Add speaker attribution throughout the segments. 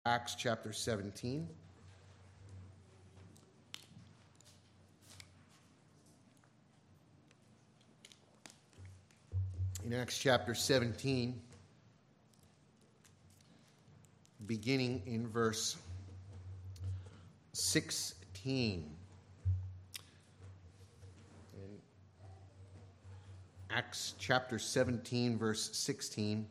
Speaker 1: Acts chapter 17. In Acts chapter 17, beginning in verse 16. In Acts chapter 17, verse 16.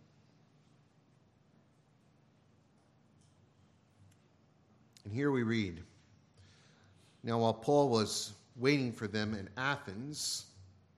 Speaker 1: And here we read, "Now while Paul was waiting for them in Athens,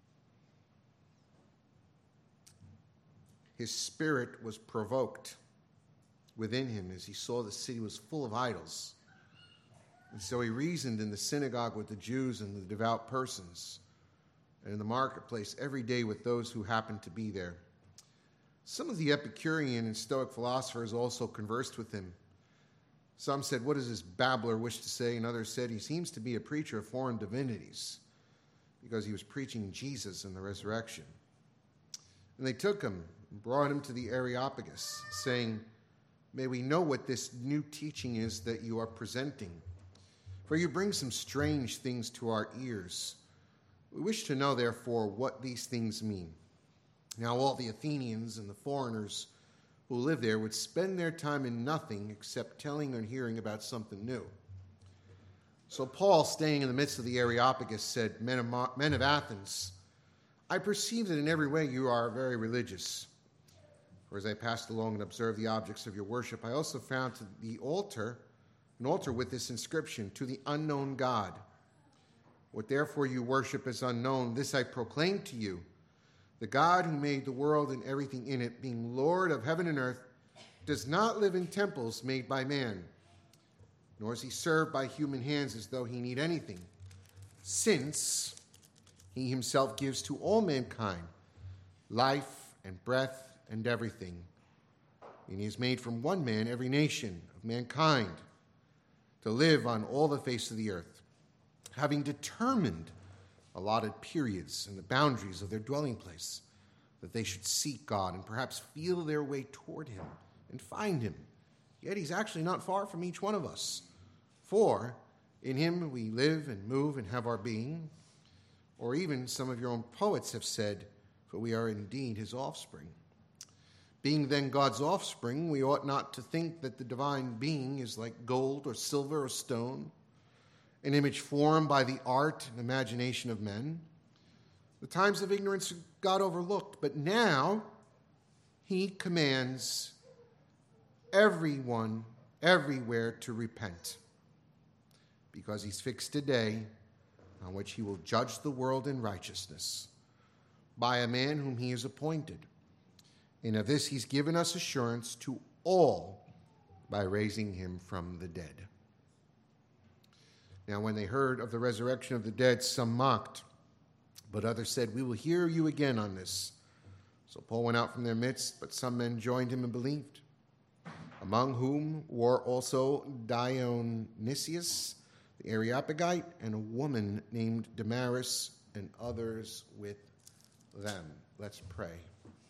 Speaker 1: his spirit was provoked within him as he saw the city was full of idols. And so he reasoned in the synagogue with the Jews and the devout persons, and in the marketplace every day with those who happened to be there. Some of the Epicurean and Stoic philosophers also conversed with him. Some said, 'What does this babbler wish to say?' And others said, 'He seems to be a preacher of foreign divinities,' because he was preaching Jesus and the resurrection. And they took him and brought him to the Areopagus, saying, 'May we know what this new teaching is that you are presenting? For you bring some strange things to our ears. We wish to know, therefore, what these things mean.' Now all the Athenians and the foreigners who live there would spend their time in nothing except telling and hearing about something new. So Paul, staying in the midst of the Areopagus, said, 'Men of Athens, I perceive that in every way you are very religious. For as I passed along and observed the objects of your worship, I also found to the altar an altar with this inscription, "To the unknown God. What therefore you worship as unknown, this I proclaim to you. The God who made the world and everything in it, being Lord of heaven and earth, does not live in temples made by man, nor is he served by human hands as though he need anything, since he himself gives to all mankind life and breath and everything. And he has made from one man every nation of mankind to live on all the face of the earth, having determined allotted periods and the boundaries of their dwelling place, that they should seek God and perhaps feel their way toward him and find him. Yet he's actually not far from each one of us. For in him we live and move and have our being. Or even some of your own poets have said, for we are indeed his offspring. Being then God's offspring, we ought not to think that the divine being is like gold or silver or stone, an image formed by the art and imagination of men. The times of ignorance God overlooked, but now he commands everyone, everywhere to repent, because he's fixed a day on which he will judge the world in righteousness by a man whom he has appointed. And of this he's given us assurance to all by raising him from the dead." Now when they heard of the resurrection of the dead, some mocked, but others said, "We will hear you again on this." So Paul went out from their midst, but some men joined him and believed, among whom were also Dionysius the Areopagite and a woman named Damaris, and others with them. Let's pray.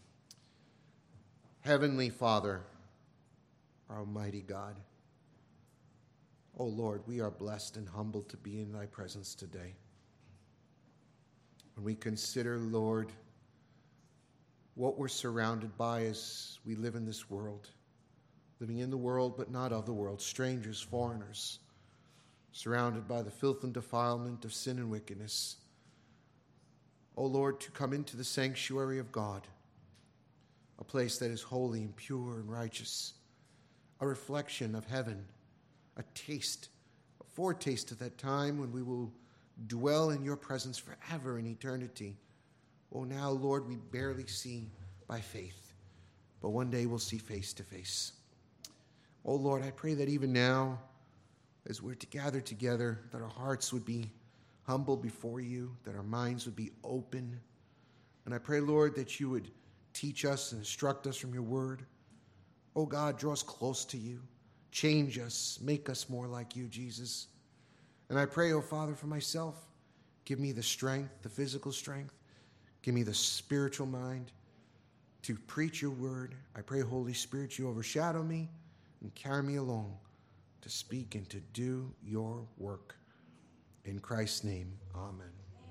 Speaker 1: Heavenly Father, our almighty God, O Lord, we are blessed and humbled to be in thy presence today. When we consider, Lord, what we're surrounded by as we live in this world, living in the world but not of the world, strangers, foreigners, surrounded by the filth and defilement of sin and wickedness, O Lord, to come into the sanctuary of God, a place that is holy and pure and righteous, a reflection of heaven, a taste, a foretaste of that time when we will dwell in your presence forever in eternity. Oh, now, Lord, we barely see by faith, but one day we'll see face to face. Oh, Lord, I pray that even now, as we're to gather together, that our hearts would be humble before you, that our minds would be open. And I pray, Lord, that you would teach us and instruct us from your word. Oh, God, draw us close to you. Change us, make us more like you, Jesus. And I pray, oh Father, for myself, give me the strength, the physical strength. Give me the spiritual mind to preach your word. I pray, Holy Spirit, you overshadow me and carry me along to speak and to do your work. In Christ's name, amen.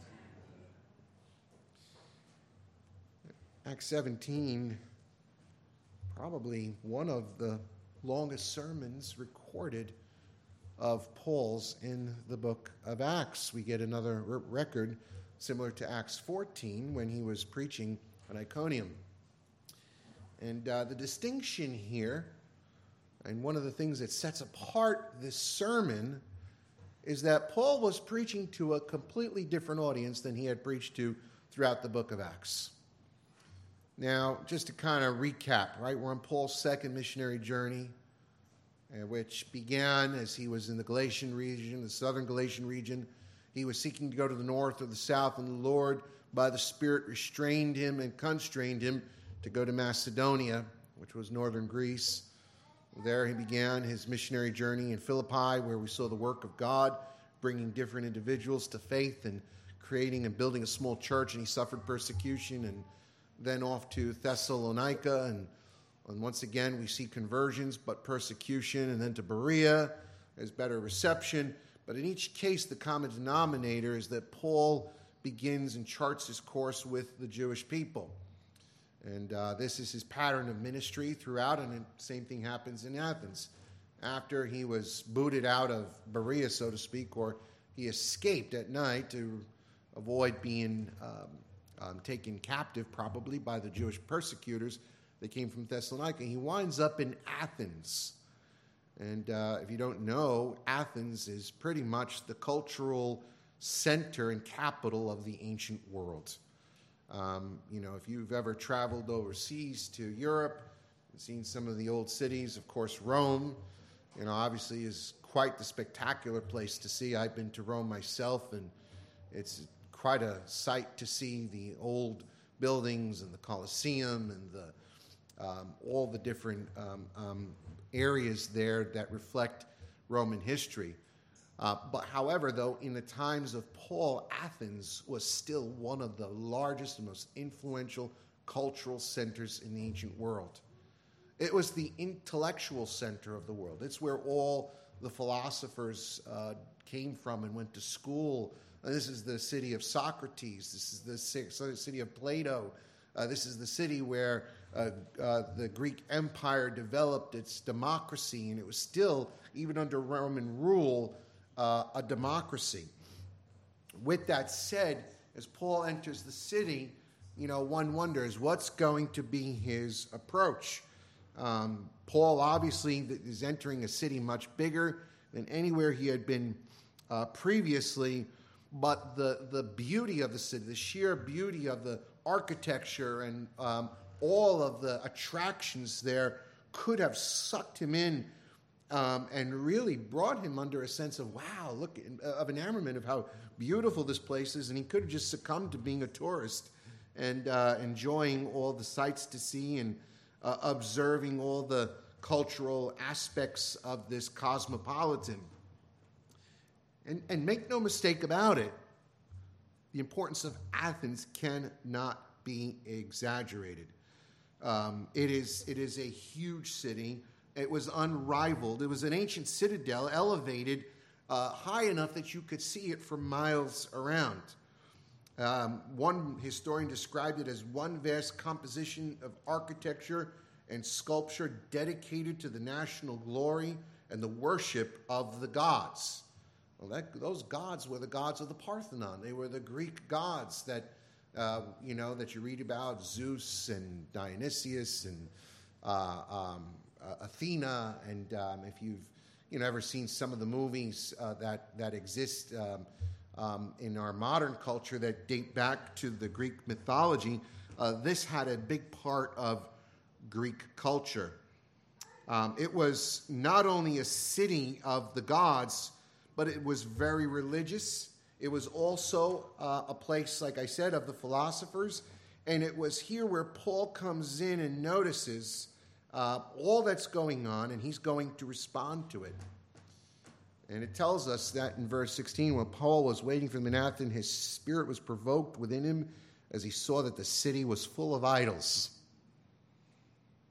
Speaker 1: Acts 17, probably one of the longest sermons recorded of Paul's in the book of Acts. We get another record similar to Acts 14 when he was preaching on Iconium. And the distinction here, and one of the things that sets apart this sermon, is that Paul was preaching to a completely different audience than he had preached to throughout the book of Acts. Now, just to kind of recap, right, we're on Paul's second missionary journey, which began as he was in the Galatian region, the southern Galatian region. He was seeking to go to the north or the south, and the Lord, by the Spirit, restrained him and constrained him to go to Macedonia, which was northern Greece. There he began his missionary journey in Philippi, where we saw the work of God, bringing different individuals to faith and creating and building a small church, and he suffered persecution, and then off to Thessalonica, and once again we see conversions, but persecution, and then to Berea, there's better reception. But in each case, the common denominator is that Paul begins and charts his course with the Jewish people. And this is his pattern of ministry throughout, and the same thing happens in Athens. After he was booted out of Berea, so to speak, or he escaped at night to avoid being taken captive probably by the Jewish persecutors that came from Thessalonica, he winds up in Athens. And if you don't know, Athens is pretty much the cultural center and capital of the ancient world. If you've ever traveled overseas to Europe and seen some of the old cities, of course, Rome, obviously is quite the spectacular place to see. I've been to Rome myself, and it's quite a sight to see the old buildings and the Colosseum and all the different areas there that reflect Roman history. However, though, in the times of Paul, Athens was still one of the largest and most influential cultural centers in the ancient world. It was the intellectual center of the world. It's where all the philosophers came from and went to school. This is the city of Socrates. This is the city of Plato. This is the city where the Greek Empire developed its democracy, and it was still, even under Roman rule, a democracy. With that said, as Paul enters the city, one wonders what's going to be his approach. Paul obviously is entering a city much bigger than anywhere he had been previously, but the beauty of the city, the sheer beauty of the architecture and all of the attractions there could have sucked him in and really brought him under a sense of, wow, look, of enamorment of how beautiful this place is, and he could have just succumbed to being a tourist and enjoying all the sights to see and observing all the cultural aspects of this cosmopolitan. And make no mistake about it, the importance of Athens cannot be exaggerated. It is a huge city. It was unrivaled. It was an ancient citadel, elevated high enough that you could see it for miles around. One historian described it as one vast composition of architecture and sculpture dedicated to the national glory and the worship of the gods. Well, those gods were the gods of the Parthenon. They were the Greek gods that you read about, Zeus and Dionysius and Athena. And if you've ever seen some of the movies that exist in our modern culture that date back to the Greek mythology, this had a big part of Greek culture. It was not only a city of the gods, but it was very religious. It was also a place, like I said, of the philosophers. And it was here where Paul comes in and notices all that's going on, and he's going to respond to it. And it tells us that in verse 16, when Paul was waiting for them in Athens, his spirit was provoked within him as he saw that the city was full of idols.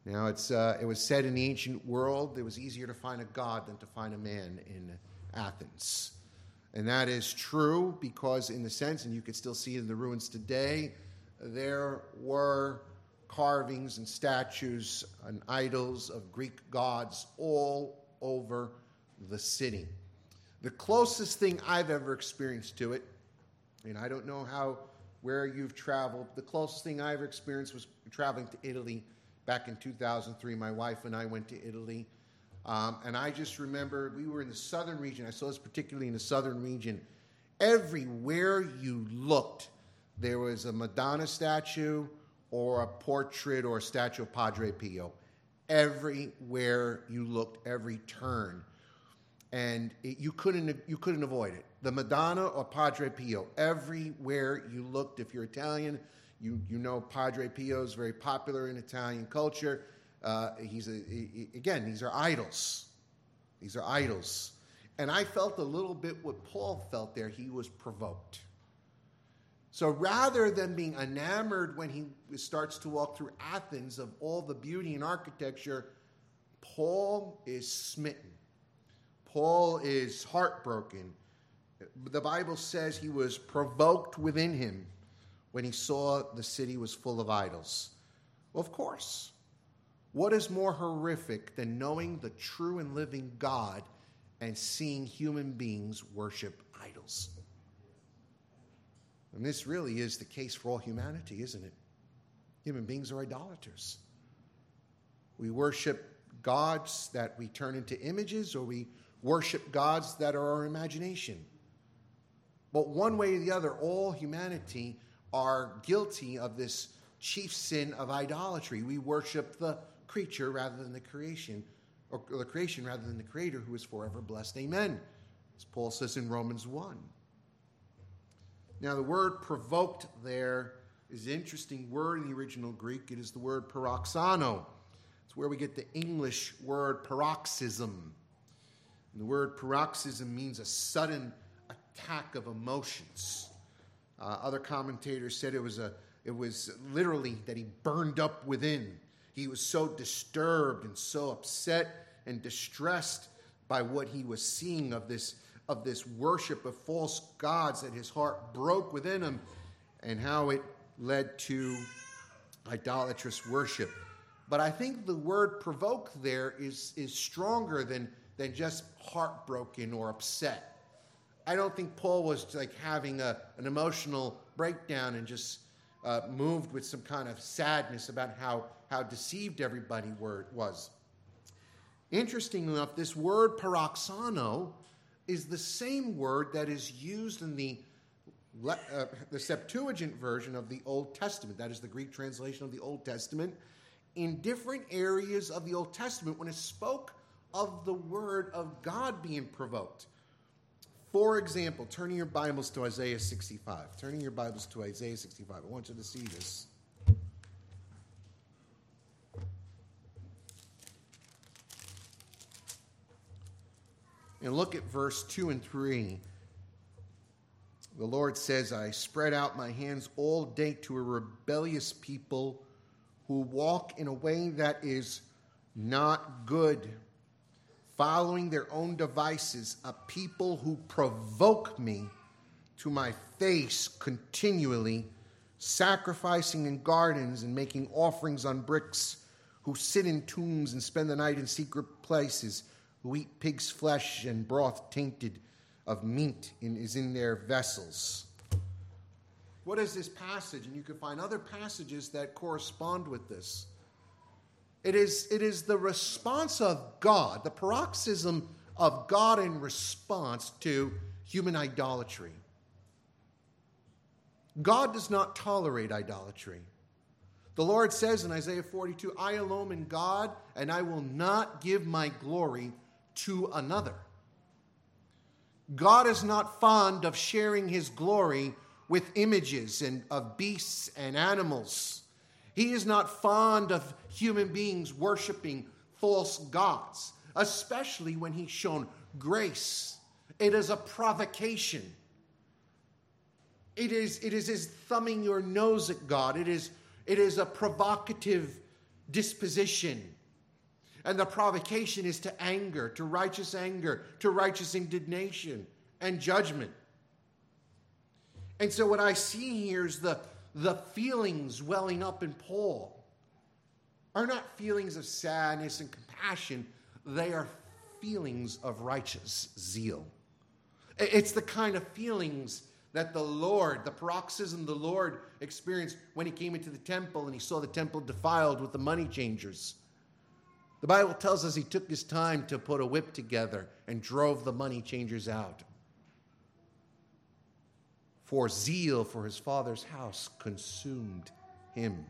Speaker 1: Now, it was said in the ancient world it was easier to find a god than to find a man in Athens. And that is true because in the sense, and you can still see it in the ruins today, there were carvings and statues and idols of Greek gods all over the city. The closest thing I've ever experienced to it, and I don't know where you've traveled, the closest thing I ever experienced was traveling to Italy back in 2003. My wife and I went to Italy. And I just remember we were in the southern region. I saw this particularly in the southern region. Everywhere you looked, there was a Madonna statue or a portrait or a statue of Padre Pio. Everywhere you looked, every turn. And you couldn't avoid it. The Madonna or Padre Pio, everywhere you looked. If you're Italian, you know Padre Pio is very popular in Italian culture. These are idols. These are idols. And I felt a little bit what Paul felt there. He was provoked. So rather than being enamored when he starts to walk through Athens of all the beauty and architecture, Paul is smitten. Paul is heartbroken. The Bible says he was provoked within him when he saw the city was full of idols. Well, of course. What is more horrific than knowing the true and living God and seeing human beings worship idols? And this really is the case for all humanity, isn't it? Human beings are idolaters. We worship gods that we turn into images, or we worship gods that are our imagination. But one way or the other, all humanity are guilty of this chief sin of idolatry. We worship the creature rather than the creation, or the creation rather than the creator, who is forever blessed. Amen. As Paul says in Romans 1. Now, the word provoked there is an interesting word in the original Greek. It is the word paroxano. It's where we get the English word paroxysm. And the word paroxysm means a sudden attack of emotions. Other commentators said it was literally that he burned up within. He was so disturbed and so upset and distressed by what he was seeing of this worship of false gods that his heart broke within him, and how it led to idolatrous worship. But I think the word provoke there is stronger than just heartbroken or upset. I don't think Paul was like having an emotional breakdown and just moved with some kind of sadness about how deceived everybody was. Interestingly enough, this word paroxano is the same word that is used in the Septuagint version of the Old Testament. That is the Greek translation of the Old Testament. In different areas of the Old Testament when it spoke of the word of God being provoked. For example, turning your Bibles to Isaiah 65. Turning your Bibles to Isaiah 65. I want you to see this. And look at verse 2 and 3. The Lord says, I spread out my hands all day to a rebellious people who walk in a way that is not good, following their own devices, a people who provoke me to my face continually, sacrificing in gardens and making offerings on bricks, who sit in tombs and spend the night in secret places, who eat pig's flesh and broth tainted of meat is in their vessels. What is this passage? And you can find other passages that correspond with this. It is the response of God, the paroxysm of God in response to human idolatry. God does not tolerate idolatry. The Lord says in Isaiah 42, I alone am God, and I will not give my glory to another. God is not fond of sharing his glory with images and of beasts and animals. He is not fond of human beings worshiping false gods, especially when he's shown grace. It is a provocation. It is his thumbing your nose at God. It is a provocative disposition. And the provocation is to anger, to righteous indignation and judgment. And so what I see here is the feelings welling up in Paul are not feelings of sadness and compassion. They are feelings of righteous zeal. It's the kind of feelings that the Lord, the paroxysm the Lord experienced when he came into the temple and he saw the temple defiled with the money changers. The Bible tells us he took his time to put a whip together and drove the money changers out. For zeal for his father's house consumed him.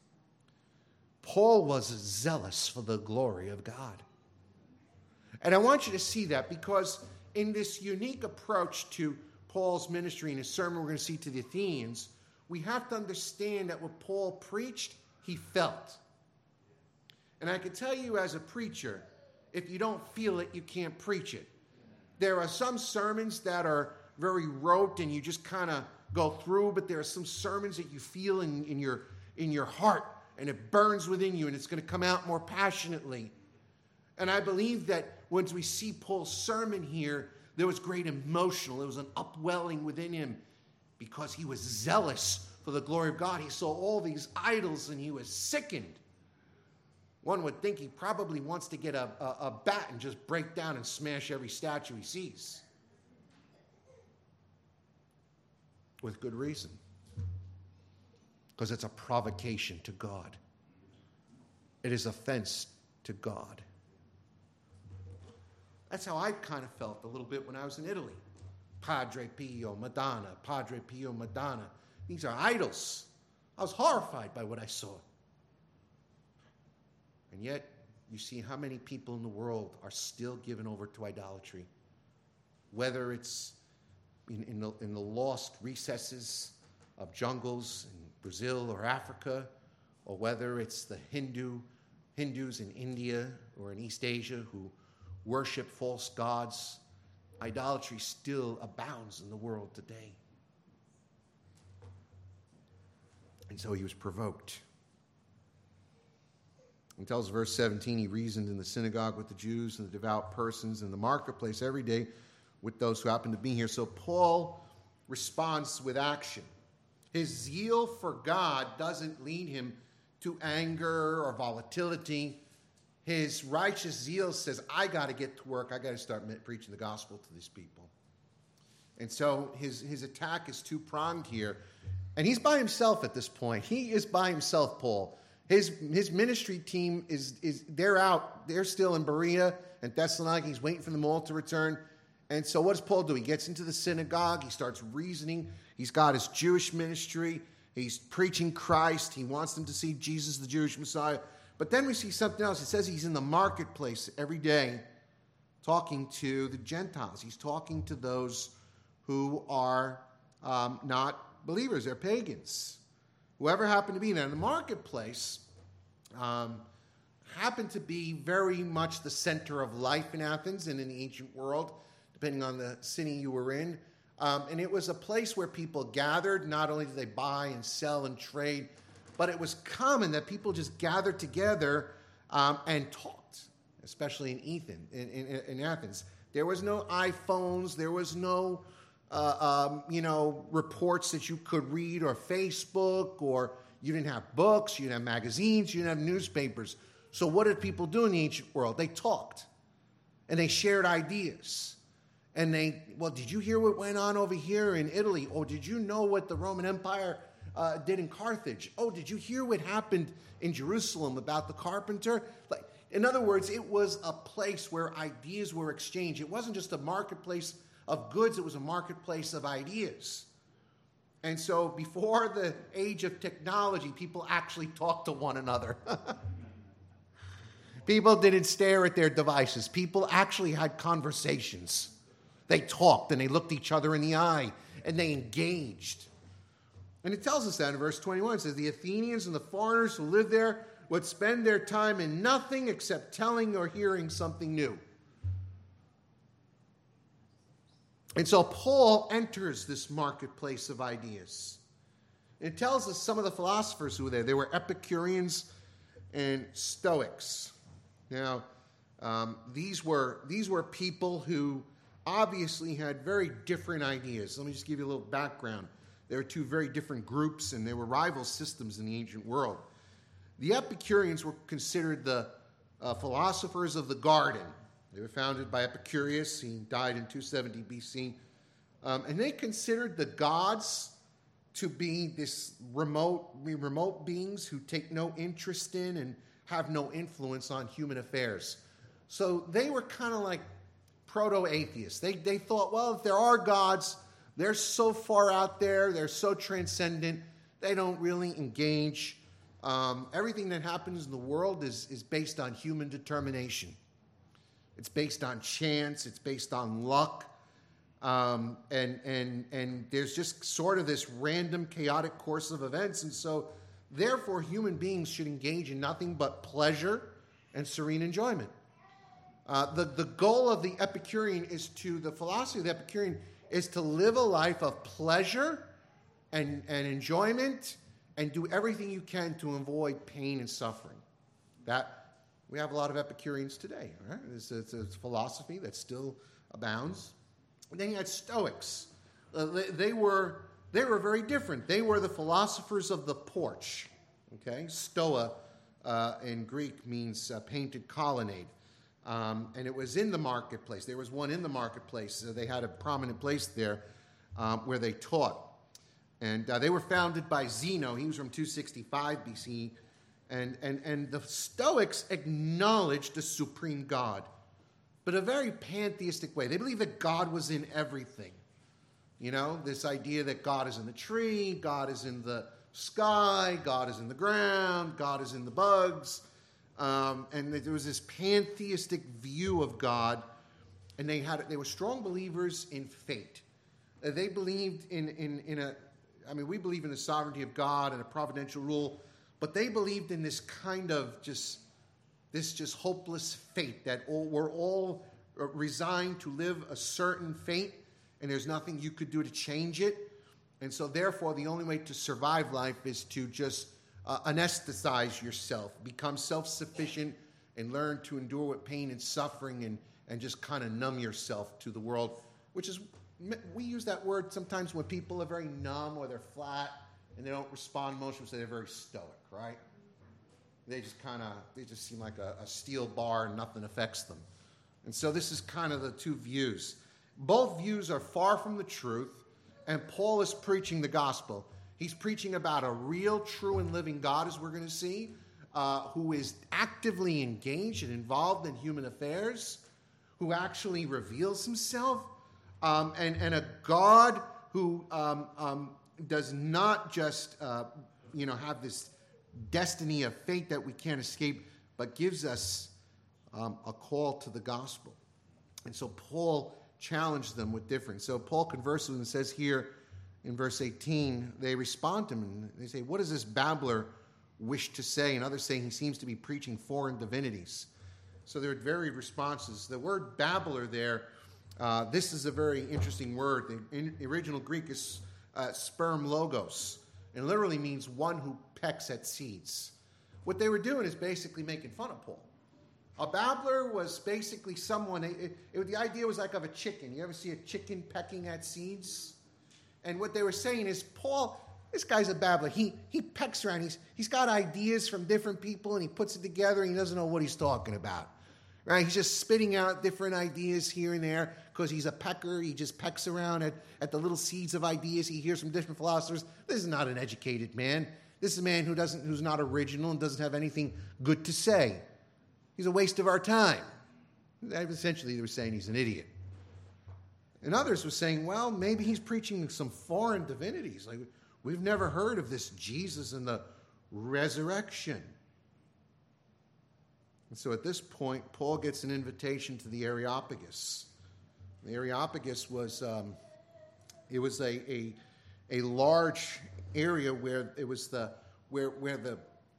Speaker 1: Paul was zealous for the glory of God. And I want you to see that because in this unique approach to Paul's ministry and his sermon we're going to see to the Athenians, we have to understand that what Paul preached, he felt. And I can tell you as a preacher, if you don't feel it, you can't preach it. There are some sermons that are very rote and you just kind of go through, but there are some sermons that you feel in your heart and it burns within you and it's going to come out more passionately. And I believe that once we see Paul's sermon here, there was great emotional. There was an upwelling within him because he was zealous for the glory of God. He saw all these idols and he was sickened. One would think he probably wants to get a bat and just break down and smash every statue he sees. With good reason. Because it's a provocation to God. It is offense to God. That's how I kind of felt a little bit when I was in Italy. Padre Pio, Madonna, Padre Pio, Madonna. These are idols. I was horrified by what I saw. And yet, you see how many people in the world are still given over to idolatry. Whether it's in the lost recesses of jungles in Brazil or Africa, or whether it's the Hindus in India or in East Asia who worship false gods, idolatry still abounds in the world today. And so he was provoked. He tells verse 17, he reasoned in the synagogue with the Jews and the devout persons in the marketplace every day with those who happen to be here. So Paul responds with action. His zeal for God doesn't lead him to anger or volatility. His righteous zeal says, I got to get to work. I got to start preaching the gospel to these people. And so his attack is two-pronged here. And he's by himself at this point. He is by himself, Paul. His ministry team they're out. They're still in Berea and Thessalonica. He's waiting for them all to return. And so what does Paul do? He gets into the synagogue. He starts reasoning. He's got his Jewish ministry. He's preaching Christ. He wants them to see Jesus, the Jewish Messiah. But then we see something else. It says he's in the marketplace every day talking to the Gentiles. He's talking to those who are not believers. They're pagans. Whoever happened to be there in the marketplace happened to be very much the center of life in Athens and in the ancient world, depending on the city you were in. And it was a place where people gathered. Not only did they buy and sell and trade, but it was common that people just gathered together and talked, especially in Athens. There was no iPhones. There was no reports that you could read, or Facebook, or you didn't have books, you didn't have magazines, you didn't have newspapers. So what did people do in the ancient world? They talked, and they shared ideas. And did you hear what went on over here in Italy? Or did you know what the Roman Empire did in Carthage? Oh, did you hear what happened in Jerusalem about the carpenter? In other words, it was a place where ideas were exchanged. It wasn't just a marketplace of goods, it was a marketplace of ideas. And so before the age of technology, people actually talked to one another. People didn't stare at their devices. People actually had conversations. They talked and they looked each other in the eye and they engaged. And it tells us that in verse 21. It says, the Athenians and the foreigners who lived there would spend their time in nothing except telling or hearing something new. And so Paul enters this marketplace of ideas. It tells us some of the philosophers who were there. They were Epicureans. and Stoics. Now, these were people who obviously had very different ideas. Let me just give you a little background. There were two very different groups, and they were rival systems in the ancient world. The Epicureans were considered the philosophers of the garden. They were founded by Epicurus. He died in 270 BC. And they considered the gods to be this remote beings who take no interest in and have no influence on human affairs. So they were kind of like proto-atheists. They thought, well, if there are gods, they're so far out there, they're so transcendent, they don't really engage. Everything that happens in the world is based on human determination. It's based on chance, it's based on luck. And there's just sort of this random, chaotic course of events. And so, therefore, human beings should engage in nothing but pleasure and serene enjoyment. The goal of the Epicurean the philosophy of the Epicurean is to live a life of pleasure and enjoyment and do everything you can to avoid pain and suffering. That we have a lot of Epicureans today. Right? It's a philosophy that still abounds. And then you had Stoics. They were very different. They were the philosophers of the porch. Okay, Stoa in Greek means painted colonnade, and it was in the marketplace. There was one in the marketplace. They had a prominent place there where they taught, and they were founded by Zeno. He was from 265 BC, and the Stoics acknowledged the supreme God, but a very pantheistic way. They believe that God was in everything. You know, this idea that God is in the tree, God is in the sky, God is in the ground, God is in the bugs. And there was this pantheistic view of God, and they were strong believers in fate. They believed we believe in the sovereignty of God and a providential rule, but they believed in this kind of just hopeless fate, that we're all resigned to live a certain fate, and there's nothing you could do to change it. And so therefore, the only way to survive life is to just anesthetize yourself, become self-sufficient, and learn to endure with pain and suffering, and just kind of numb yourself to the world, which is, we use that word sometimes when people are very numb or they're flat and they don't respond emotionally, so they're very stoic, right? They just seem like a steel bar and nothing affects them. And so this is kind of the two views. Both views are far from the truth, and Paul is preaching the gospel. He's preaching about a real, true, and living God, as we're going to see, who is actively engaged and involved in human affairs, who actually reveals himself, and a God who does not just have this destiny of fate that we can't escape, but gives us a call to the gospel. And so Paul challenged them with difference. So Paul converses with them and says here in verse 18, they respond to him and they say, "What does this babbler wish to say?" And others saying he seems to be preaching foreign divinities. So there are varied responses. The word babbler there, this is a very interesting word. The original Greek is sperm logos, and literally means one who pecks at seeds. What they were doing is basically making fun of Paul. A babbler was basically someone, the idea was like of a chicken. You ever see a chicken pecking at seeds? And what they were saying is, Paul, this guy's a babbler. He pecks around. He's got ideas from different people, and he puts it together, and he doesn't know what he's talking about. Right? He's just spitting out different ideas here and there because he's a pecker. He just pecks around at the little seeds of ideas he hears from different philosophers. This is not an educated man. This is a man who's not original and doesn't have anything good to say. He's a waste of our time. Essentially, they were saying he's an idiot. And others were saying, well, maybe he's preaching some foreign divinities. Like, we've never heard of this Jesus and the resurrection. And so at this point, Paul gets an invitation to the Areopagus. The Areopagus was a large area where it was where the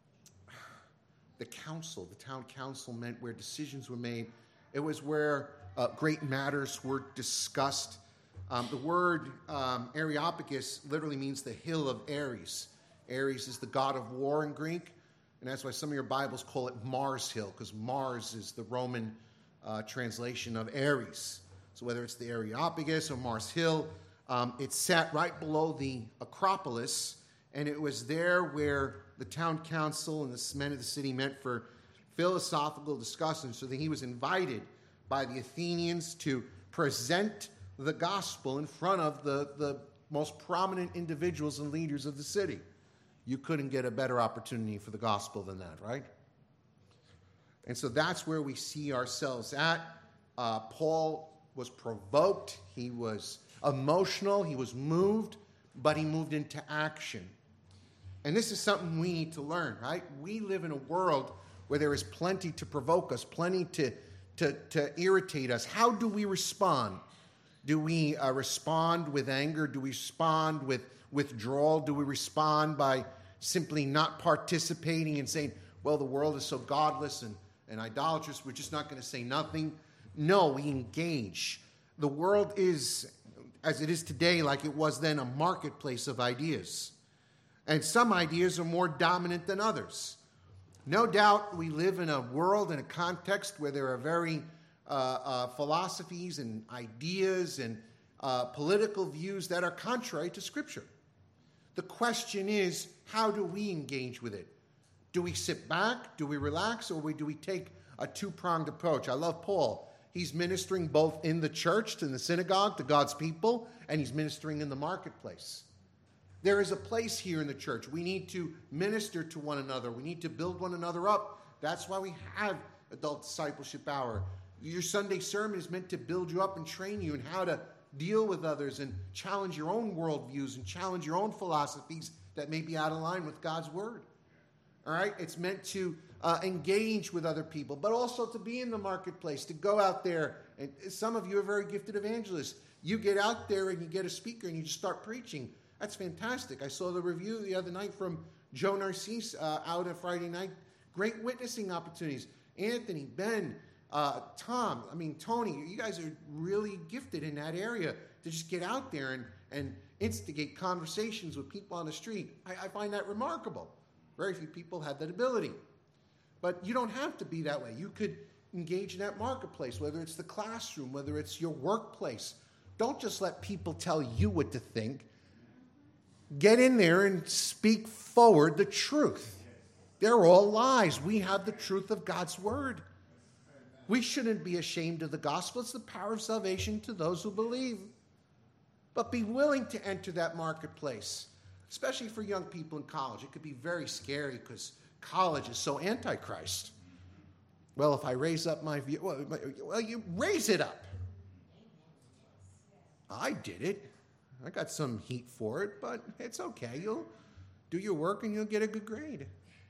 Speaker 1: council, the town council met, where decisions were made. It was where great matters were discussed. The word Areopagus literally means the hill of Ares. Ares is the god of war in Greek. And that's why some of your Bibles call it Mars Hill, because Mars is the Roman translation of Ares. So whether it's the Areopagus or Mars Hill, it sat right below the Acropolis, and it was there where the town council and the men of the city met for philosophical discussions. So that he was invited by the Athenians to present the gospel in front of the most prominent individuals and leaders of the city. You couldn't get a better opportunity for the gospel than that, right? And so that's where we see ourselves at. Paul was provoked, he was emotional, he was moved, but he moved into action. And this is something we need to learn, right? We live in a world where there is plenty to provoke us, plenty to irritate us. How do we respond? Do we respond with anger? Do we respond with withdrawal? Do we respond by simply not participating and saying, well, the world is so godless and idolatrous, we're just not going to say nothing? No, we engage. The world is, as it is today, like it was then, a marketplace of ideas. And some ideas are more dominant than others. No doubt we live in a world, in a context where there are very philosophies and ideas and political views that are contrary to Scripture. The question is, how do we engage with it? Do we sit back? Do we relax? Or do we take a two-pronged approach? I love Paul. He's ministering both in the church, in the synagogue, to God's people, and he's ministering in the marketplace. There is a place here in the church. We need to minister to one another. We need to build one another up. That's why we have Adult Discipleship Hour. Your Sunday sermon is meant to build you up and train you in how to deal with others and challenge your own worldviews and challenge your own philosophies that may be out of line with God's Word. All right? It's meant to engage with other people, but also to be in the marketplace, to go out there. And some of you are very gifted evangelists. You get out there and you get a speaker and you just start preaching. That's fantastic. I saw the review the other night from Joe Narcisse out on Friday night. Great witnessing opportunities. Anthony, Ben, Tom, Tony, you guys are really gifted in that area to just get out there and instigate conversations with people on the street. I find that remarkable. Very few people have that ability. But you don't have to be that way. You could engage in that marketplace, whether it's the classroom, whether it's your workplace. Don't just let people tell you what to think. Get in there and speak forward the truth. They're all lies. We have the truth of God's Word. We shouldn't be ashamed of the gospel. It's the power of salvation to those who believe. But be willing to enter that marketplace, especially for young people in college. It could be very scary because college is so antichrist. Well, if I raise up my view, well, you raise it up. I did it. I got some heat for it, but it's okay. You'll do your work and you'll get a good grade.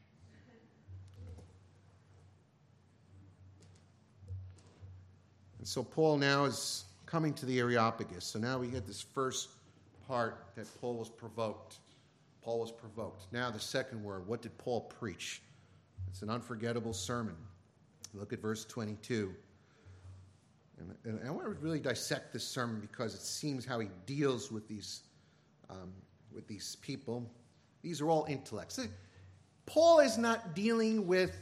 Speaker 1: And so Paul now is coming to the Areopagus. So now we get this first part that Paul was provoked. Paul was provoked. Now the second word, what did Paul preach? It's an unforgettable sermon. Look at verse 22. And I want to really dissect this sermon because it seems how he deals with these people. These are all intellects. Paul is not dealing with,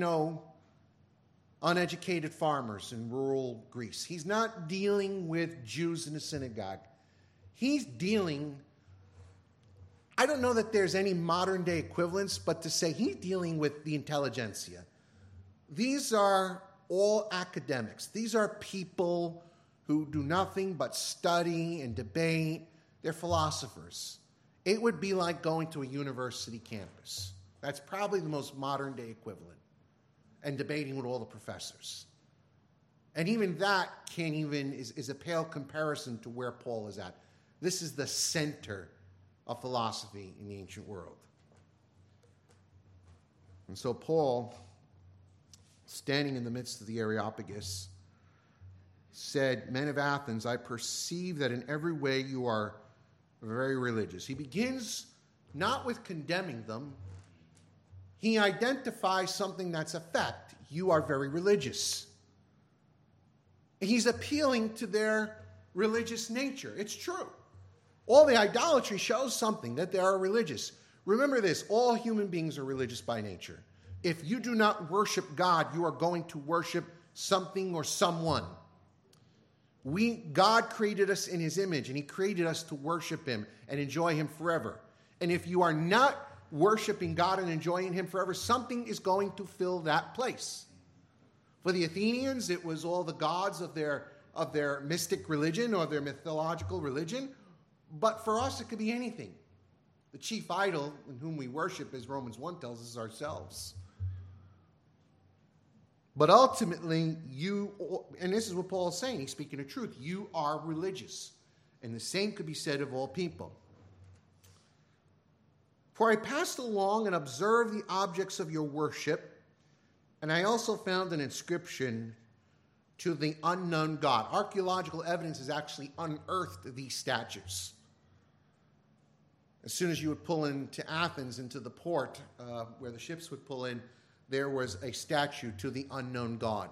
Speaker 1: uneducated farmers in rural Greece. He's not dealing with Jews in the synagogue. He's dealing, I don't know that there's any modern day equivalence, but to say he's dealing with the intelligentsia. These are all academics. These are people who do nothing but study and debate. They're philosophers. It would be like going to a university campus. That's probably the most modern day equivalent. And debating with all the professors. And even that is a pale comparison to where Paul is at. This is the center of philosophy in the ancient world. And so Paul, standing in the midst of the Areopagus, said, "Men of Athens, I perceive that in every way you are very religious." He begins not with condemning them. He identifies something that's a fact. You are very religious. He's appealing to their religious nature. It's true. All the idolatry shows something, that they are religious. Remember this, all human beings are religious by nature. If you do not worship God, you are going to worship something or someone. God created us in his image, and he created us to worship him and enjoy him forever. And if you are not worshiping God and enjoying him forever, something is going to fill that place. For the Athenians, it was all the gods of their mystic religion or their mythological religion. But for us, it could be anything. The chief idol in whom we worship, as Romans 1 tells us, is ourselves. But ultimately, and this is what Paul is saying, he's speaking the truth, you are religious. And the same could be said of all people. For I passed along and observed the objects of your worship, and I also found an inscription to the unknown God. Archaeological evidence has actually unearthed these statues. As soon as you would pull into Athens, into the port where the ships would pull in, there was a statue to the unknown God.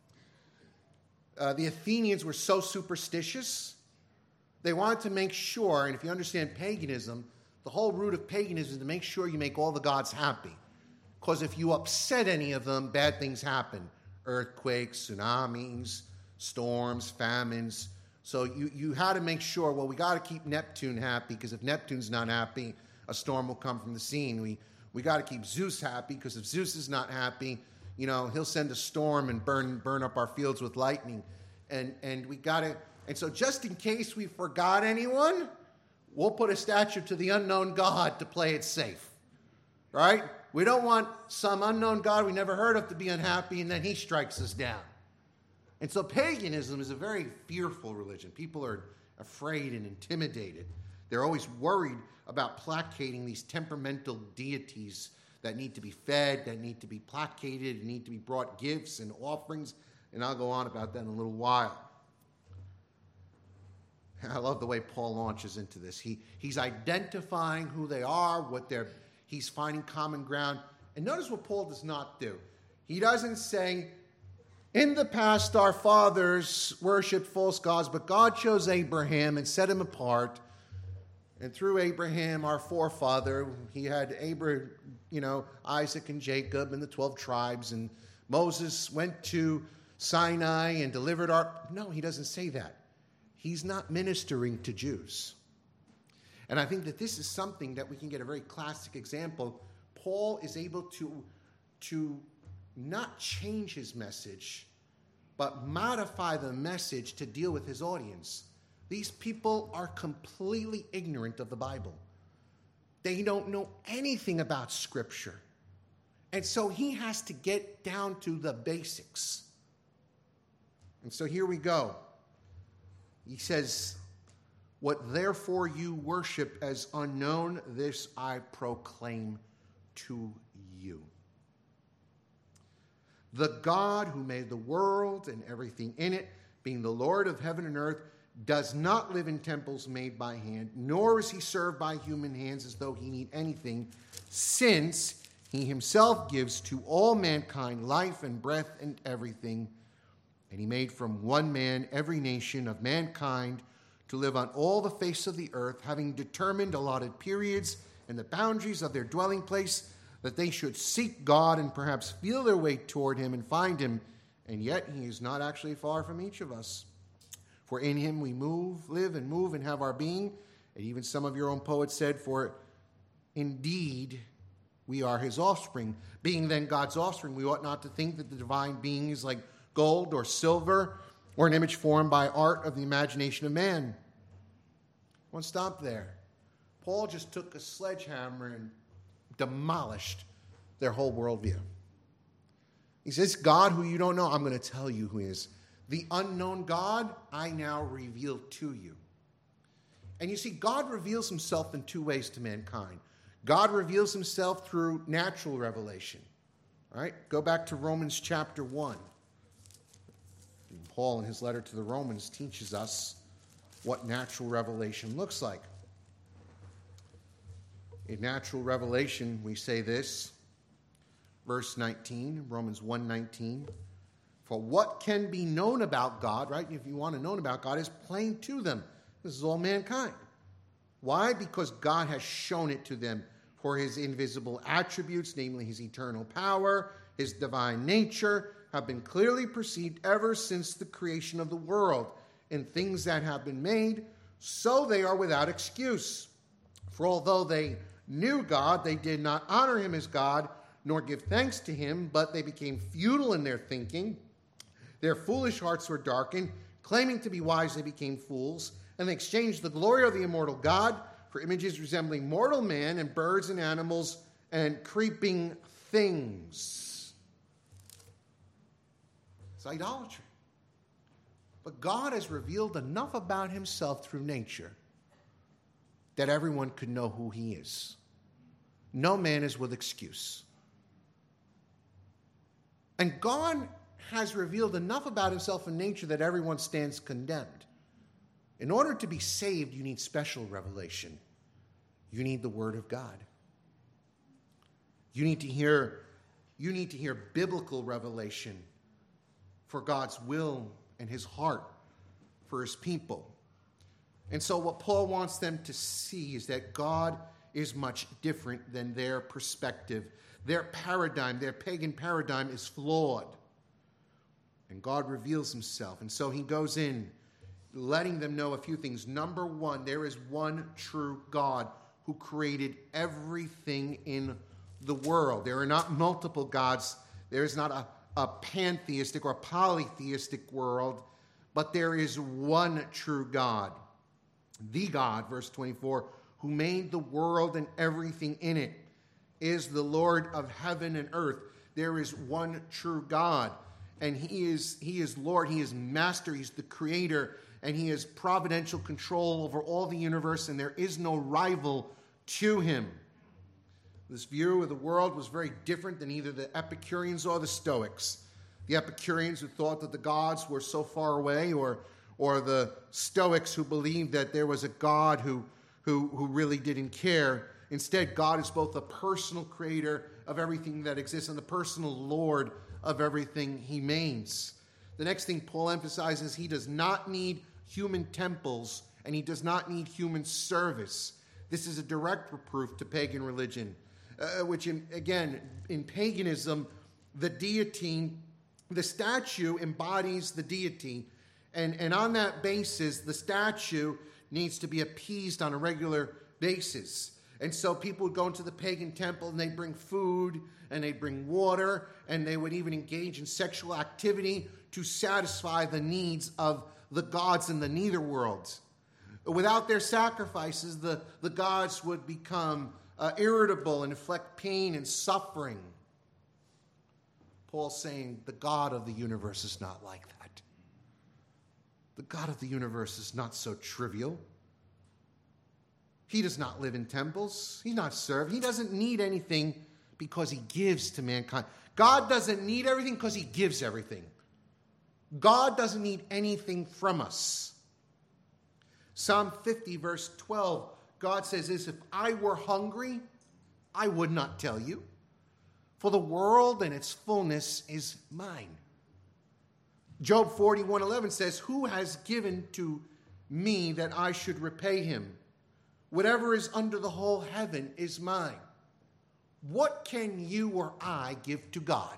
Speaker 1: The Athenians were so superstitious, they wanted to make sure, and if you understand paganism, the whole root of paganism is to make sure you make all the gods happy. Because if you upset any of them, bad things happen. Earthquakes, tsunamis, storms, famines. So you had to make sure, well, we got to keep Neptune happy, because if Neptune's not happy, a storm will come from the scene. We got to keep Zeus happy, because if Zeus is not happy, he'll send a storm and burn up our fields with lightning. And so just in case we forgot anyone, we'll put a statue to the unknown God to play it safe. Right? We don't want some unknown God we never heard of to be unhappy, and then he strikes us down. And so paganism is a very fearful religion. People are afraid and intimidated. They're always worried about placating these temperamental deities that need to be fed, that need to be placated, and need to be brought gifts and offerings. And I'll go on about that in a little while. I love the way Paul launches into this. He's identifying who they are, he's finding common ground. And notice what Paul does not do. He doesn't say, in the past our fathers worshipped false gods, but God chose Abraham and set him apart. And through Abraham, our forefather, he had Isaac and Jacob and the 12 tribes. And Moses went to Sinai and delivered No, he doesn't say that. He's not ministering to Jews. And I think that this is something that we can get a very classic example. Paul is able to not change his message, but modify the message to deal with his audience. These people are completely ignorant of the Bible. They don't know anything about Scripture. And so he has to get down to the basics. And so here we go. He says, what therefore you worship as unknown, this I proclaim to you. The God who made the world and everything in it, being the Lord of heaven and earth, does not live in temples made by hand, nor is he served by human hands as though he need anything, since he himself gives to all mankind life and breath and everything. And he made from one man every nation of mankind to live on all the face of the earth, having determined allotted periods and the boundaries of their dwelling place, that they should seek God and perhaps feel their way toward him and find him. And yet he is not actually far from each of us. For in him we live and have our being. And even some of your own poets said, for indeed we are his offspring. Being then God's offspring, we ought not to think that the divine being is like gold or silver or an image formed by art of the imagination of man. I won't stop there. Paul just took a sledgehammer and demolished their whole worldview. He says, God who you don't know, I'm going to tell you who he is. The unknown God, I now reveal to you. And you see, God reveals himself in two ways to mankind. God reveals himself through natural revelation. All right? Go back to Romans chapter 1. Paul, in his letter to the Romans, teaches us what natural revelation looks like. In natural revelation, we say this, verse 19, Romans 1:19. For what can be known about God, right? If you want to know about God, is plain to them. This is all mankind. Why? Because God has shown it to them. For his invisible attributes, namely his eternal power, his divine nature, have been clearly perceived ever since the creation of the world. In things that have been made, so they are without excuse. For although they knew God, they did not honor him as God, nor give thanks to him, but they became futile in their thinking. Their foolish hearts were darkened. Claiming to be wise, they became fools, and they exchanged the glory of the immortal God for images resembling mortal man and birds and animals and creeping things. It's idolatry. But God has revealed enough about himself through nature that everyone could know who he is. No man is with excuse. And God has revealed enough about himself in nature that everyone stands condemned. In order to be saved, you need special revelation. You need the Word of God. You need to hear biblical revelation for God's will and his heart for his people. And so what Paul wants them to see is that God is much different than their perspective. Their paradigm, their pagan paradigm, is flawed. And God reveals himself. And so he goes in, letting them know a few things. Number one, there is one true God who created everything in the world. There are not multiple gods. There is not a pantheistic or polytheistic world, but there is one true God. The God, verse 24, who made the world and everything in it, is the Lord of heaven and earth. There is one true God, and he is Lord, he is master, he's the creator, and he has providential control over all the universe, and there is no rival to him. This view of the world was very different than either the Epicureans or the Stoics. The Epicureans who thought that the gods were so far away, or the Stoics who believed that there was a God who really didn't care. Instead, God is both the personal creator of everything that exists and the personal Lord of everything he makes. The next thing Paul emphasizes, he does not need human temples and he does not need human service. This is a direct reproof to pagan religion, which in paganism, the deity, the statue embodies the deity. And on that basis, the statue needs to be appeased on a regular basis. And so people would go into the pagan temple and they'd bring food and they'd bring water and they would even engage in sexual activity to satisfy the needs of the gods in the netherworld. Without their sacrifices, the gods would become irritable and inflict pain and suffering. Paul's saying the God of the universe is not like that. The God of the universe is not so trivial. He does not live in temples. He's not served. He doesn't need anything because he gives to mankind. God doesn't need everything because he gives everything. God doesn't need anything from us. Psalm 50, verse 12, God says this, if I were hungry, I would not tell you, for the world and its fullness is mine. Job 41:11 says, who has given to me that I should repay him? Whatever is under the whole heaven is mine. What can you or I give to God?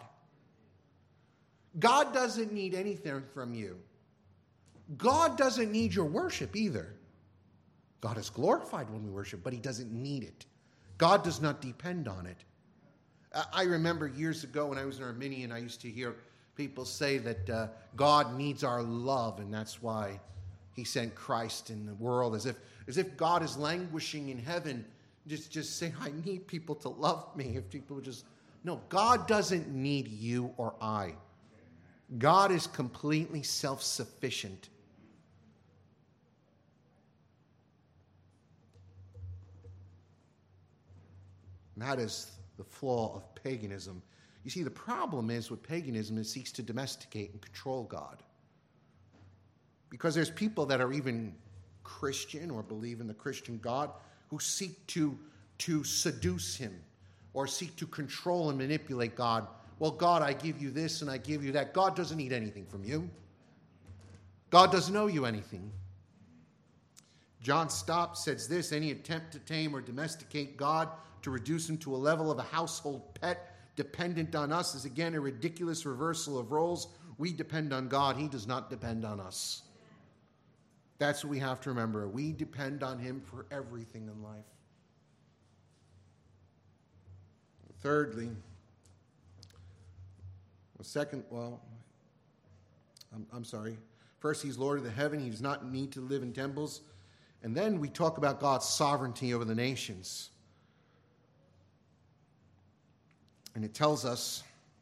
Speaker 1: God doesn't need anything from you. God doesn't need your worship either. God is glorified when we worship, but he doesn't need it. God does not depend on it. I remember years ago when I was an Arminian, I used to hear people say that God needs our love, and that's why he sent Christ in the world, as if God is languishing in heaven, just saying, I need people to love me. If people would just, no, God doesn't need you or I. God is completely self-sufficient. And that is the flaw of paganism. You see, the problem is with paganism, it seeks to domesticate and control God. Because there's people that are even Christian or believe in the Christian God who seek to seduce him or seek to control and manipulate God. Well, God, I give you this and I give you that. God doesn't need anything from you. God doesn't owe you anything. John Stott says this: any attempt to tame or domesticate God, to reduce him to a level of a household pet dependent on us, is again a ridiculous reversal of roles. We depend on God. He does not depend on us. That's what we have to remember. We depend on him for everything in life. Thirdly, First, he's Lord of the heaven. He does not need to live in temples. And then we talk about God's sovereignty over the nations. And it tells us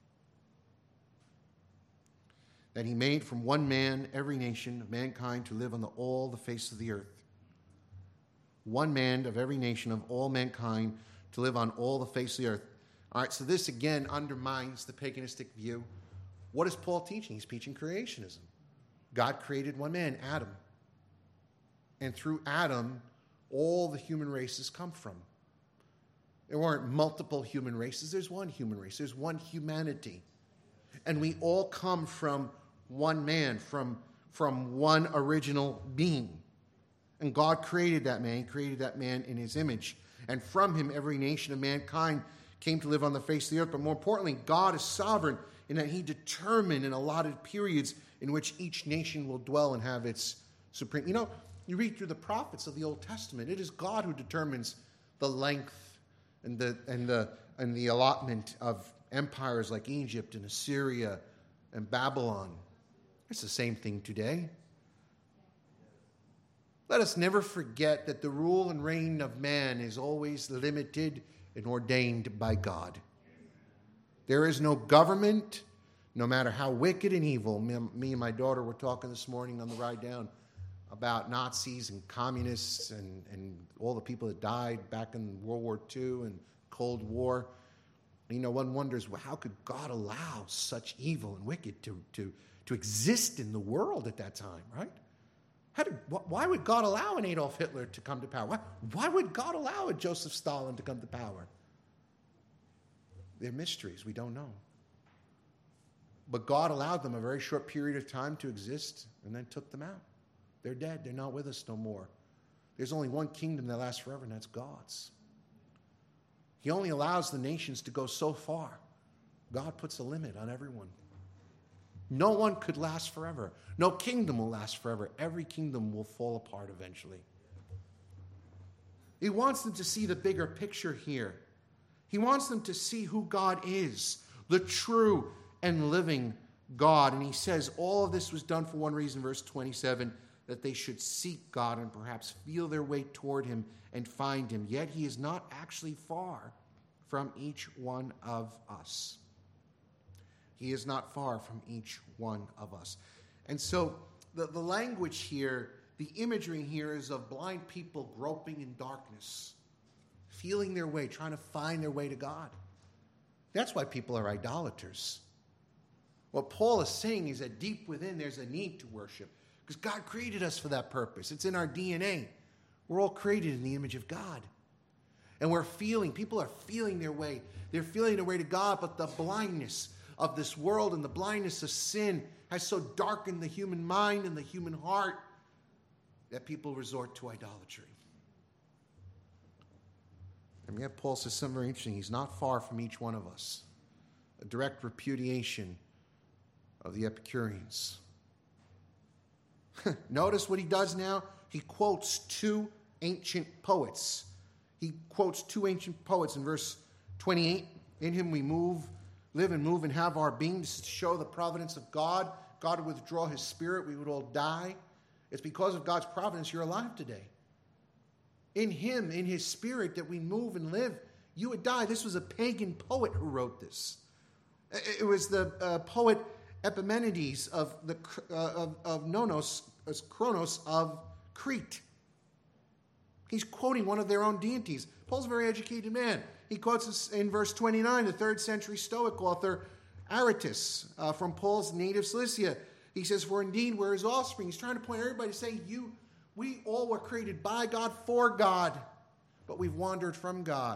Speaker 1: that he made from one man every nation of mankind to live on all the face of the earth. One man of every nation of all mankind to live on all the face of the earth. All right, so this again undermines the paganistic view. What is Paul teaching? He's teaching creationism. God created one man, Adam. And through Adam, all the human races come from. There weren't multiple human races. There's one human race. There's one humanity. And we all come from one man, from one original being. And God created that man. He created that man in his image. And from him, every nation of mankind came to live on the face of the earth. But more importantly, God is sovereign in that he determined in allotted periods in which each nation will dwell and have its supreme. You know, you read through the prophets of the Old Testament. It is God who determines the length and the allotment of empires like Egypt and Assyria and Babylon. It's the same thing today. Let us never forget that the rule and reign of man is always limited and ordained by God. There is no government, no matter how wicked and evil. Me and my daughter were talking this morning on the ride down about Nazis and communists and all the people that died back in World War II and Cold War. You know, one wonders, well, how could God allow such evil and wicked to exist in the world at that time, right? Why would God allow an Adolf Hitler to come to power? Why would God allow a Joseph Stalin to come to power? They're mysteries. We don't know. But God allowed them a very short period of time to exist and then took them out. They're dead. They're not with us no more. There's only one kingdom that lasts forever, and that's God's. He only allows the nations to go so far. God puts a limit on everyone. No one could last forever. No kingdom will last forever. Every kingdom will fall apart eventually. He wants them to see the bigger picture here. He wants them to see who God is, the true and living God. And he says all of this was done for one reason, verse 27, that they should seek God and perhaps feel their way toward him and find him. Yet he is not actually far from each one of us. He is not far from each one of us. And so the language here, the imagery here is of blind people groping in darkness, feeling their way, trying to find their way to God. That's why people are idolaters. What Paul is saying is that deep within there's a need to worship because God created us for that purpose. It's in our DNA. We're all created in the image of God. And people are feeling their way. They're feeling their way to God, but the blindness of this world and the blindness of sin has so darkened the human mind and the human heart that people resort to idolatry. And yet Paul says something very interesting. He's not far from each one of us. A direct repudiation of the Epicureans. Notice what he does now. He quotes two ancient poets. He quotes two ancient poets in verse 28. In him we live and move and have our being. This is to show the providence of God. God would withdraw his spirit, we would all die. It's because of God's providence you're alive today. In him, in his spirit, that we move and live. You would die. This was a pagan poet who wrote this. It was the poet Epimenides of Kronos of Crete. He's quoting one of their own deities. Paul's a very educated man. He quotes this in verse 29, the 3rd century Stoic author Aratus from Paul's native Cilicia. He says, for indeed we're his offspring. He's trying to point everybody to say, we all were created by God for God, but we've wandered from God.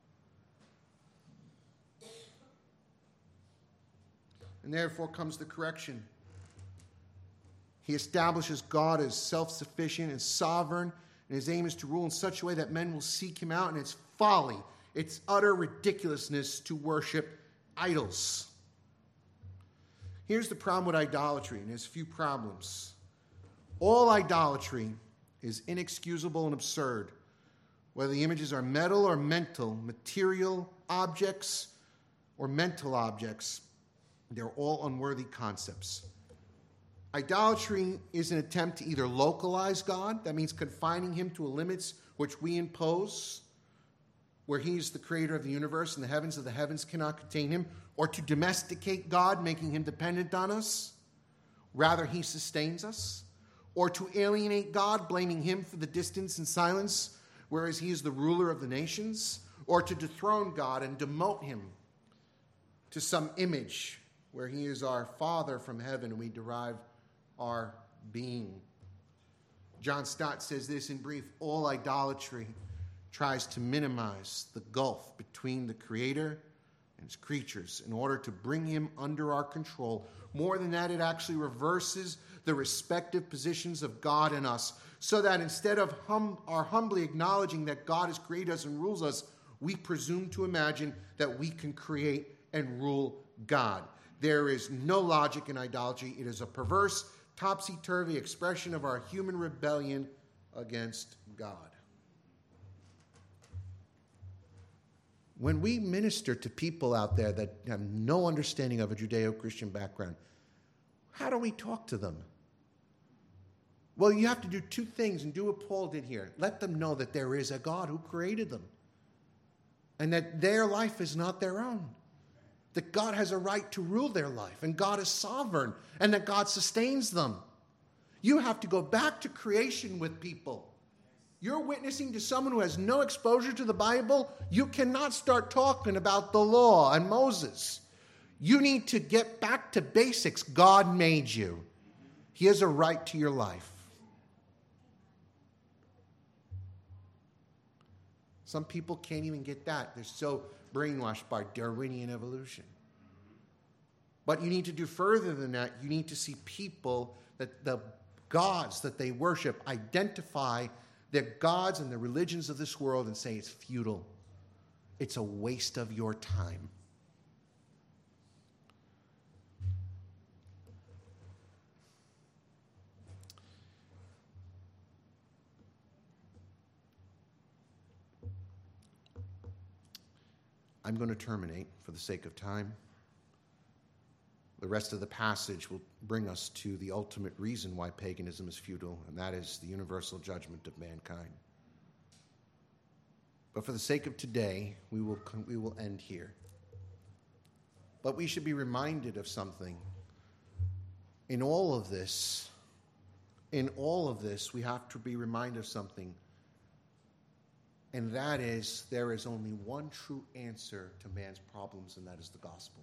Speaker 1: And therefore comes the correction. He establishes God as self-sufficient and sovereign, And his aim is to rule in such a way that men will seek him out, and it's folly. It's utter ridiculousness to worship idols. Here's the problem with idolatry, and there's a few problems. All idolatry is inexcusable and absurd, whether the images are metal or mental, material objects or mental objects. They're all unworthy concepts. Idolatry is an attempt to either localize God, that means confining him to limits which we impose, where he is the creator of the universe and the heavens of the heavens cannot contain him, or to domesticate God, making him dependent on us. Rather, he sustains us. Or to alienate God, blaming him for the distance and silence, whereas he is the ruler of the nations. Or to dethrone God and demote him to some image where he is our Father from heaven and we derive our being. John Stott says this in brief: all idolatry tries to minimize the gulf between the Creator and his creatures in order to bring him under our control. More than that, it actually reverses the respective positions of God and us, so that instead of our humbly acknowledging that God has created us and rules us, we presume to imagine that we can create and rule God. There is no logic in idolatry. It is a perverse, topsy-turvy expression of our human rebellion against God. When we minister to people out there that have no understanding of a Judeo-Christian background, how do we talk to them? Well, you have to do two things and do what Paul did here. Let them know that there is a God who created them and that their life is not their own, that God has a right to rule their life and God is sovereign and that God sustains them. You have to go back to creation with people. You're witnessing to someone who has no exposure to the Bible. You cannot start talking about the law and Moses. You need to get back to basics. God made you. He has a right to your life. Some people can't even get that. They're so brainwashed by Darwinian evolution. But you need to do further than that. You need to see people that the gods that they worship identify their gods and the religions of this world and say it's futile. It's a waste of your time. I'm going to terminate for the sake of time. The rest of the passage will bring us to the ultimate reason why paganism is futile, and that is the universal judgment of mankind. But for the sake of today, we will end here. But we should be reminded of something. In all of this, we have to be reminded of something. And that is, there is only one true answer to man's problems, and that is the gospel.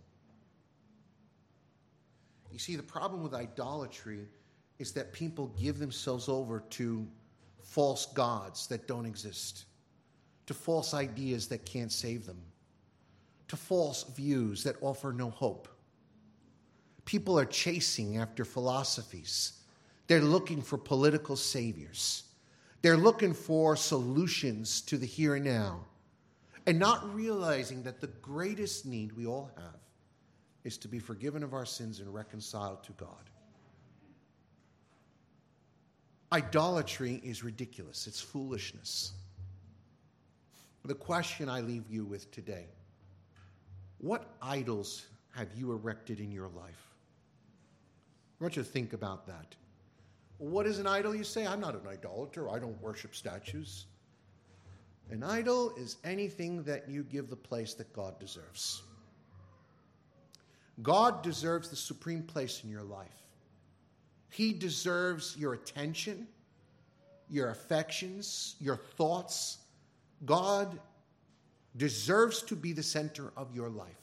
Speaker 1: You see, the problem with idolatry is that people give themselves over to false gods that don't exist, to false ideas that can't save them, to false views that offer no hope. People are chasing after philosophies. They're looking for political saviors. They're looking for solutions to the here and now, and not realizing that the greatest need we all have is to be forgiven of our sins and reconciled to God. Idolatry is ridiculous. It's foolishness. The question I leave you with today: what idols have you erected in your life? I want you to think about that. Well, what is an idol? You say, I'm not an idolater. I don't worship statues. An idol is anything that you give the place that God deserves. God deserves the supreme place in your life. He deserves your attention, your affections, your thoughts. God deserves to be the center of your life.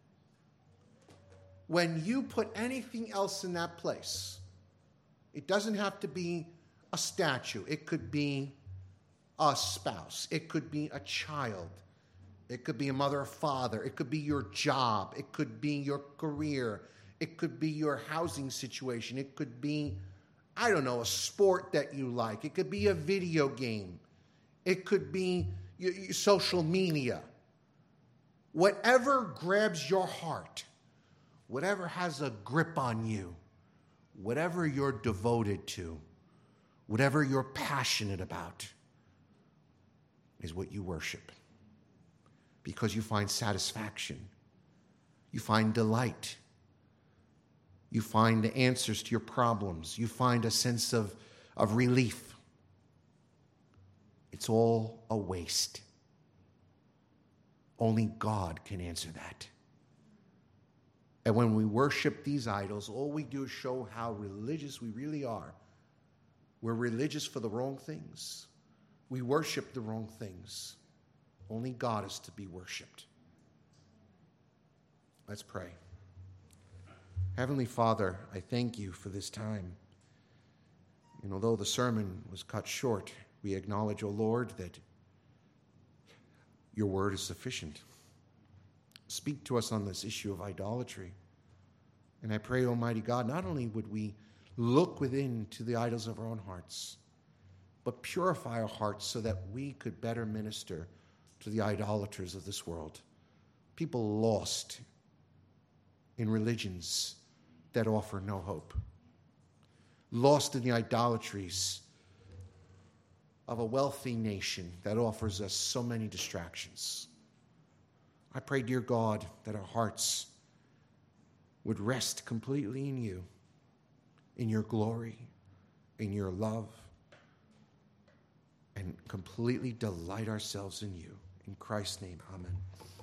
Speaker 1: When you put anything else in that place, it doesn't have to be a statue. It could be a spouse. It could be a child. It could be a mother or father. It could be your job. It could be your career. It could be your housing situation. It could be I don't know, a sport that you like. It could be a video game. It could be social media. Whatever grabs your heart, whatever has a grip on you, whatever you're devoted to, whatever you're passionate about, is what you worship. Because you find satisfaction. You find delight. You find the answers to your problems. You find a sense of relief. It's all a waste. Only God can answer that. And when we worship these idols, all we do is show how religious we really are. We're religious for the wrong things. We worship the wrong things. Only God is to be worshiped. Let's pray. Heavenly Father, I thank you for this time. And although the sermon was cut short, we acknowledge, O Lord, that your word is sufficient. Speak to us on this issue of idolatry. And I pray, Almighty God, not only would we look within to the idols of our own hearts, but purify our hearts so that we could better minister to the idolaters of this world. People lost in religions that offer no hope. Lost in the idolatries of a wealthy nation that offers us so many distractions. I pray, dear God, that our hearts would rest completely in you, in your glory, in your love, and completely delight ourselves in you. In Christ's name, amen.